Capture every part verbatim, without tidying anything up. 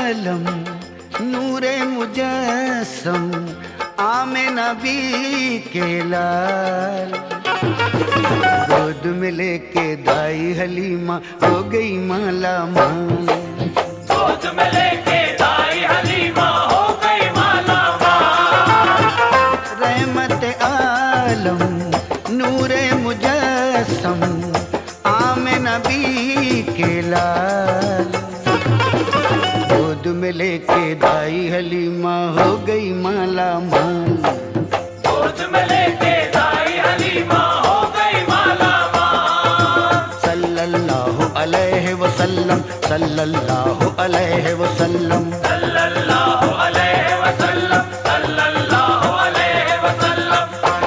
आलम नूरे मुजस्सम आमे नबी के लाल। गोद में लेके दाई हलीमा हो गई माला माल। गोद में लेके दाई हलीमा हो गई माला माल। रहमत आलम नूरे मुजस्सम आमे नबी के लाल। गोद में लेके दाई हलीमा हो गई माला माल। गोद में लेके दाई हलीमा हो गई माला माल। सल्लल्लाहु अलैहि वसल्लम सल्लल्लाहु अलैहि वसल्लम सल्लल्लाहु अलैहि वसल्लम सल्लल्लाहु अलैहि वसल्लम।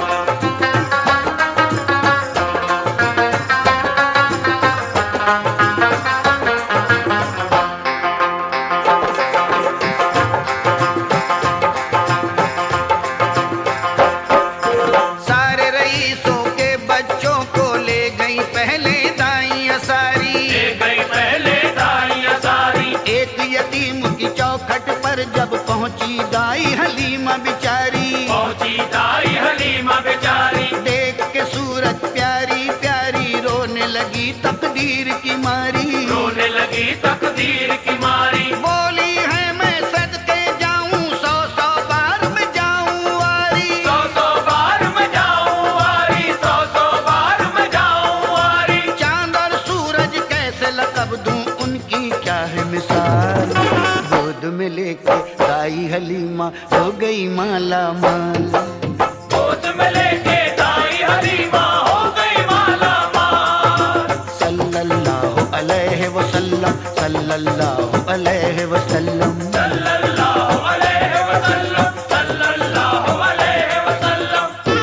सारे रईसों के बच्चों को ले गई पहले दाइयाँ सारी। ले गई पहले दाइयाँ सारी। एक यतीम की चौखट पर जब पहुंची दाई हलीमा बिचारी। पहुंची दाई हलीमा बेचारी। देख के सूरत प्यारी प्यारी रोने लगी तकदीर की मारी। रोने लगी तकदीर की मारी। बोली है मैं सदके जाऊं सौ सौ बार मैं जाऊं वारी। सौ सौ बार मैं जाऊं वारी। सौ सौ बार मैं जाऊं वारी। चांद और सूरज कैसे लकब दूं उनकी क्या है मिसाल। गोद में लेके दाई हलीमा हो गई माला माल। गोद में लेके दाई हलीमा हो गई माला माल। सल्लल्लाहु अलैहि वसल्लम सल्लल्लाहु अलैहि वसल्लम। सल्लल्लाहु अलैहि वसल्लम सल्लल्लाहु अलैहि वसल्लम।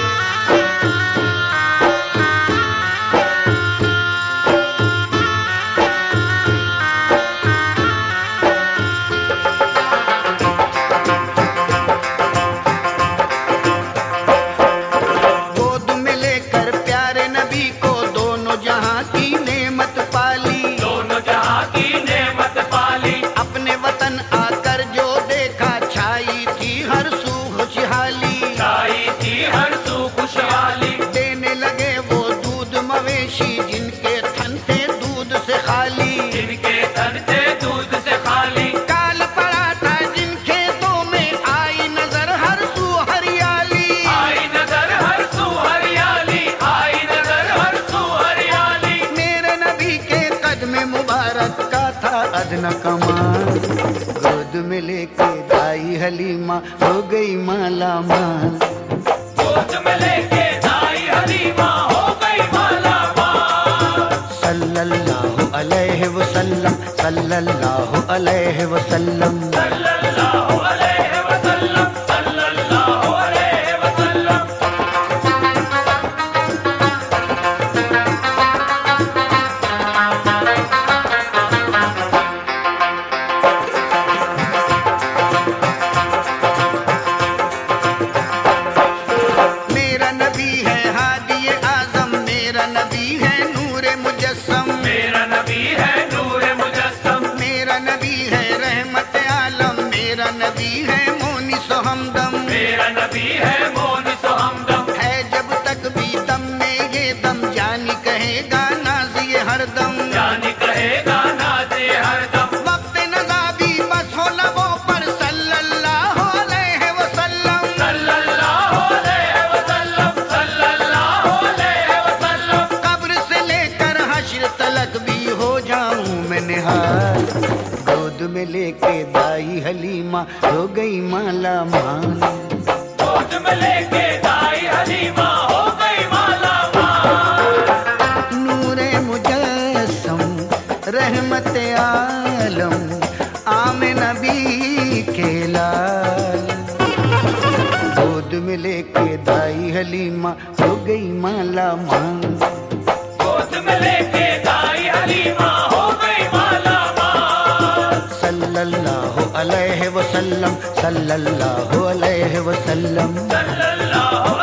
गोद में लेकर प्यारे नबी को दोनों जहां की नेमत पाली। दोनों जहां की नेमत पाली। अपने वतन आकर जो देखा छाई थी हर सू खुशहाली। छाई थी हर सू खुशहाली। देने लगे वो दूध मवेशी जिनके थन थे दूध से खाली। जिनके तन थे दूध से खाली। काल पड़ा था जिन खेतों में आई नजर हर सू हरियाली। आई नजर हर सू हरियाली। आई नजर हर सू हरियाली। मेरे नबी के कदम मुबारक का था अदना कमाल। गोद में लेके दाई हलीमा हो गई माला माल। गोद में लेके दाई हलीमा हो गई माला माल। सल्लल्लाहु अलैहि वसल्लम सल्लल्लाहु अलैहि वसल्लम। सल्लल्लाहु अलैहि वसल्लम सल्लल्लाहु अलैहि वसल्लम। मेरा नबी है हादी आजम मेरा नबी है नूरे मुजस्सम। मेरा नबी है नूर मुजस्सम। मेरा नबी है रहमत आलम मेरा नबी है मोनिस हमदम। मेरा नबी है मोनिस हमदम। है जब तक भी दम में ये दम जानी कहेगा नाज ये हरदम। जानी कहेगा नाज़े हरदम। वक्त नज़ा भी बस हो लबों पर सल्लल्लाहु अलैहि वसल्लम। सल्लल्लाहु अलैहि वसल्लम सल्लल्लाहु अलैहि वसल्लम। कब्र से लेकर हश्र तलक भी हो जाऊं मैं निहाल। गोद में लेके दाई हलीमा हो गई माला माल। गोद में लेके दाई हलीमा हो गई माला माल। नूरे मुजस्सम रहमत आलम आमे नबी के लाल। गोद में लेके दाई हलीमा हो गई माला माल। गोद में लेके दाई हलीमा हो गई माला माल। सल्लल्लाहु अलैहि वसल्लम सल्लल्लाहु अलैहि वसल्लम। सल्लल्लाहु